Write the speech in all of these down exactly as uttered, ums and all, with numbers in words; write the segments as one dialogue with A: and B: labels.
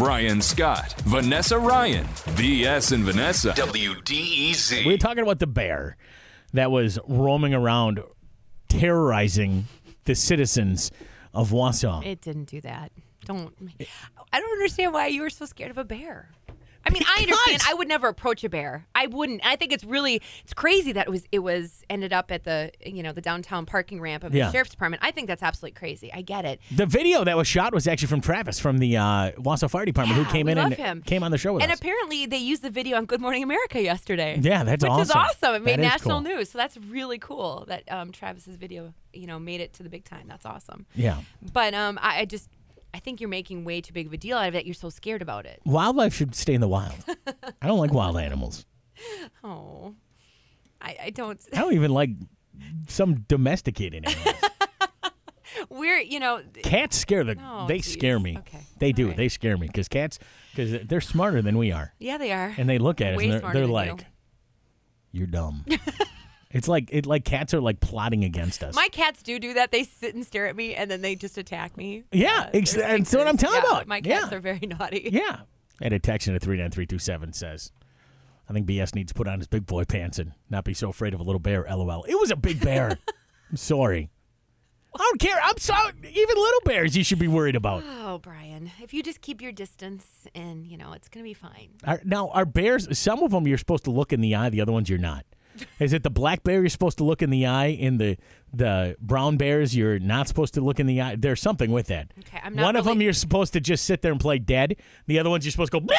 A: Brian Scott, Vanessa Ryan, B S and Vanessa, W D E Z.
B: We're talking about the bear that was roaming around terrorizing the citizens of Wausau.
C: It didn't do that. Don't. I don't understand why you were so scared of a bear. I mean, I understand. I would never approach a bear. I wouldn't. I think it's really, it's crazy that it was, it was ended up at the, you know, the downtown parking ramp of the
B: Yeah.
C: sheriff's department. I think that's absolutely crazy. I get it.
B: The video that was shot was actually from Travis from the uh, Wausau Fire Department,
C: Yeah,
B: who came
C: we
B: in
C: love
B: and
C: him.
B: came on the show with
C: And
B: us.
C: apparently they used the video on Good Morning America yesterday.
B: Yeah, that's
C: which
B: awesome.
C: is awesome. It made
B: That is
C: national
B: cool.
C: news. So that's really cool that um, Travis's video, you know, made it to the big time. That's awesome.
B: Yeah.
C: But um, I, I just, I think you're making way too big of a deal out of it. You're so scared about it.
B: Wildlife should stay in the wild. I don't like wild animals.
C: Oh, I, I don't.
B: I don't even like some domesticated animals.
C: We're, you know,
B: Cats scare the.
C: Oh,
B: they
C: geez.
B: scare me.
C: Okay.
B: They do.
C: All right.
B: They scare me because cats, because they're smarter than we are,
C: yeah, they are.
B: and they look at us
C: Way
B: and they're,
C: smarter
B: they're
C: than
B: like,
C: you.
B: "You're dumb." It's like it like cats are like plotting against us.
C: My cats do do that. They sit and stare at me, and then they just attack me.
B: Yeah,
C: Uh,
B: ex-
C: they're
B: that's what I'm
C: stinkers.
B: talking
C: Yeah,
B: about.
C: My cats
B: Yeah.
C: are very naughty.
B: Yeah. And a text in at three nine three two seven says, I think B S needs to put on his big boy pants and not be so afraid of a little bear, LOL. It was a big bear. I'm sorry. I don't care. I'm sorry. Even little bears you should be worried about.
C: Oh, Brian, if you just keep your distance, and you know it's gonna be fine.
B: Are, now, are bears, some of them you're supposed to look in the eye, the other ones you're not. Is it the black bear you're supposed to look in the eye? In the the brown bears you're not supposed to look in the eye? There's something with that.
C: Okay, I'm not
B: One of
C: really-
B: them you're supposed to just sit there and play dead. The other ones you're supposed to go "Bah!"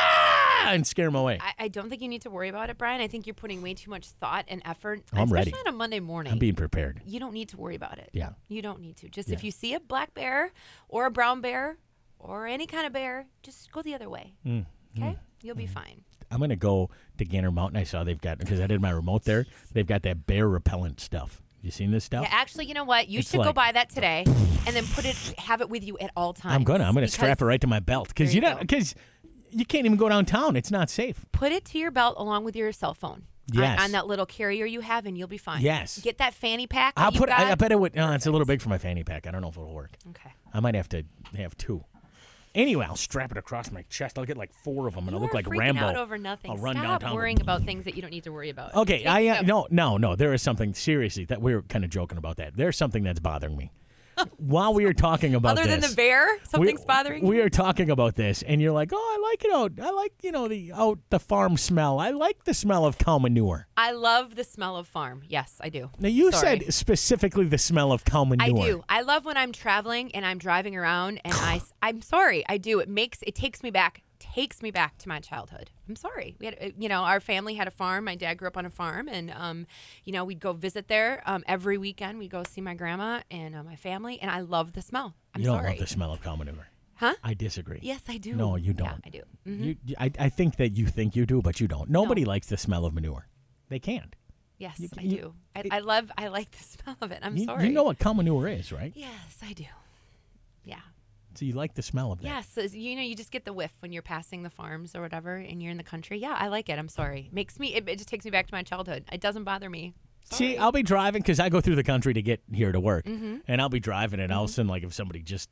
B: and scare them away.
C: I, I don't think you need to worry about it, Brian. I think you're putting way too much thought and effort,
B: I'm
C: especially
B: ready.
C: on a Monday morning.
B: I'm being prepared.
C: You don't need to worry about it.
B: Yeah.
C: You don't need to. Just
B: Yeah.
C: if you see a black bear or a brown bear or any kind of bear, just go the other way.
B: Mm.
C: Okay? You'll be fine.
B: I'm going to go to Gander Mountain. I saw they've got, because I did my remote there, they've got that bear repellent stuff. You seen this stuff?
C: Yeah, actually, you know what? You
B: It's
C: should go
B: like-
C: buy that today and then put it, have it with you at all times.
B: I'm going to. I'm going to strap it
C: because-
B: right to my belt. Because
C: There
B: you
C: you
B: know,
C: go.
B: because you can't even go downtown. It's not safe.
C: Put it to your belt along with your cell phone.
B: Yes.
C: On, on that little carrier you have, and you'll be fine.
B: Yes.
C: Get that fanny pack. that
B: I'll
C: you've
B: put. I, I
C: got.
B: bet it would. Uh, it's a little big for my fanny pack. I don't know if it'll work.
C: Okay.
B: I might have to have two. Anyway, I'll strap it across my chest. I'll get like four of them, and
C: You
B: I'll look
C: are
B: like
C: freaking
B: Rambo.
C: out over nothing.
B: I'll run
C: Stop
B: downtown.
C: worrying about things that you don't need to worry about.
B: Okay,
C: Take
B: I
C: it
B: uh,
C: up.
B: no, no, no. There is something seriously that we were kind of joking about that. There's something that's bothering me. While we were talking about
C: Other
B: this,
C: than the bear, something's
B: we,
C: bothering
B: We
C: you?
B: are talking about this, and you're like, "Oh, I like it out. I like you know the out the farm smell. I like the smell of cow manure."
C: I love the smell of farm. Yes, I do.
B: Now you
C: Sorry.
B: said specifically the smell of cow manure.
C: I do. I love when I'm traveling and I'm driving around and I I'm sorry, I do. It makes it takes me back takes me back to my childhood. I'm sorry. We had uh, you know, our family had a farm. My dad grew up on a farm and um you know, we'd go visit there um every weekend. We'd go see my grandma and uh, my family and I love the smell. I'm
B: You don't
C: sorry.
B: love the smell of cow manure.
C: Huh?
B: I disagree.
C: Yes, I do.
B: No, you don't.
C: Yeah, I do. Mhm.
B: You, you- I, I think that you think you do, but you don't. Nobody likes the smell of manure. They can't.
C: Yes,
B: You-
C: I
B: you-
C: do. I, I love I like the smell of it. I'm
B: you,
C: sorry.
B: you know what cow manure is, right?
C: Yes, I do. Yeah.
B: So you like the smell of that.
C: Yes, so, you know, you just get the whiff when you're passing the farms or whatever, and you're in the country. Yeah, I like it. I'm sorry. Makes me. It, it just takes me back to my childhood. It doesn't bother me.
B: See,
C: Sorry.
B: I'll be driving because I go through the country to get here to work,
C: Mm-hmm.
B: and I'll be driving, and all of a sudden, like if somebody just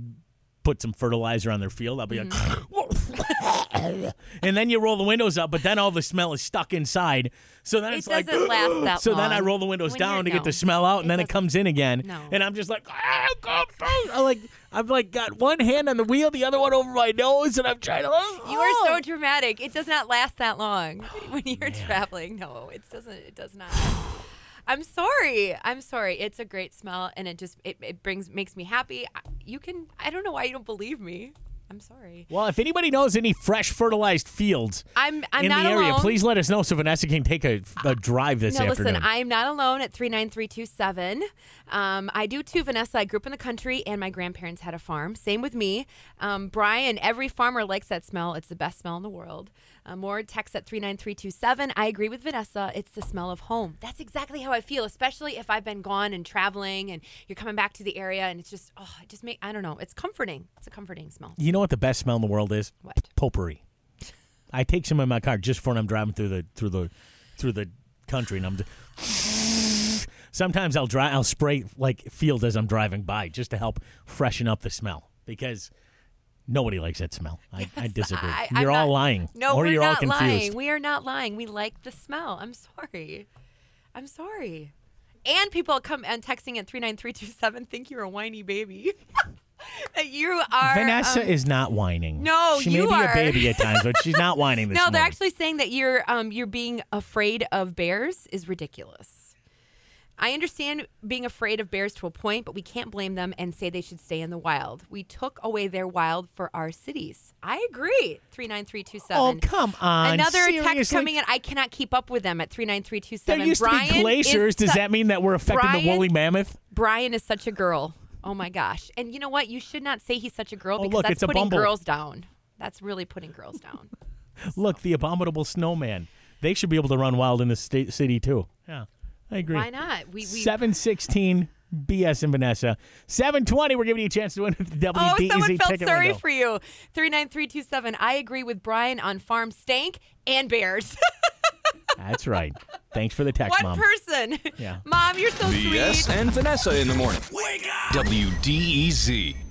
B: put some fertilizer on their field, I'll be
C: Mm-hmm.
B: like, and then you roll the windows up, but then all the smell is stuck inside. So then
C: It
B: it's like,
C: doesn't last that
B: so then I
C: long.
B: roll the windows
C: When
B: down
C: you're-
B: to get
C: no.
B: the smell out, and
C: It
B: then it
C: doesn't-
B: comes in again,
C: No.
B: and I'm just like, ah, come through. I like, I've like got one hand on the wheel, the other one over my nose, and I'm trying to.
C: You are so dramatic. It does not last that long when you're
B: Man.
C: traveling. No, it doesn't. It does not. I'm sorry. I'm sorry. It's a great smell, and it just it, it brings makes me happy. I- You can. I don't know why you don't believe me. I'm sorry.
B: Well, if anybody knows any fresh fertilized fields
C: I'm. I'm
B: in
C: not
B: the area,
C: alone.
B: please let us know so Vanessa can take a, a drive this
C: No,
B: afternoon.
C: listen, I'm not alone at three nine three two seven. Um, I do too, Vanessa. I grew up in the country, and my grandparents had a farm. Same with me. Um, Brian, every farmer likes that smell. It's the best smell in the world. Uh, more text at three nine three two seven. I agree with Vanessa. It's the smell of home. That's exactly how I feel, especially if I've been gone and traveling, and you're coming back to the area, and it's just, oh, it just make I don't know. It's comforting. It's a comforting smell.
B: You know what the best smell in the world is?
C: What?
B: Potpourri. I take some in my car just for when I'm driving through the through the through the country, and I'm. Just, sometimes I'll dry. I'll spray like field as I'm driving by just to help freshen up the smell because Nobody likes that smell. I, I disagree.
C: I- I'm
B: you're all
C: not-
B: lying.
C: No,
B: or
C: we're
B: you're
C: not
B: all confused.
C: lying. We are not lying. We like the smell. I'm sorry. I'm sorry. And people come and texting at three nine three two seven think you're a whiny baby. You are.
B: Vanessa
C: um,
B: is not whining.
C: No,
B: she
C: you
B: may be
C: are.
B: a baby at times, but she's not whining this
C: No,
B: morning.
C: they're actually saying that you're um you're being afraid of bears is ridiculous. I understand being afraid of bears to a point, but we can't blame them and say they should stay in the wild. We took away their wild for our cities. I agree. three nine three two seven.
B: Oh, come on.
C: Another text
B: Seriously?
C: coming in. I cannot keep up with them at three nine three two
B: There
C: seven.
B: used
C: Brian
B: to be glaciers.
C: is
B: Does
C: su-
B: that mean that we're affecting
C: Brian-
B: the woolly mammoth?
C: Brian is such a girl. Oh my gosh. And you know what? You should not say he's such a girl
B: Oh,
C: because
B: look,
C: that's
B: it's a
C: putting
B: bumble.
C: girls down. That's really putting girls down.
B: Look, the abominable snowman. They should be able to run wild in the state city, too. Yeah, I agree.
C: Why not? We, we
B: seven sixteen B S and Vanessa. seven twenty, we're giving you a chance to win the W
C: Oh,
B: D E Z
C: someone felt
B: ticket
C: sorry
B: window.
C: for you. three nine three two seven. I agree with Brian on farm stank and bears.
B: That's right. Thanks for the text,
C: One
B: Mom.
C: person.
B: Yeah.
C: Mom, you're so
A: B S
C: sweet.
A: and Vanessa in the morning. Wake up! W D E Z.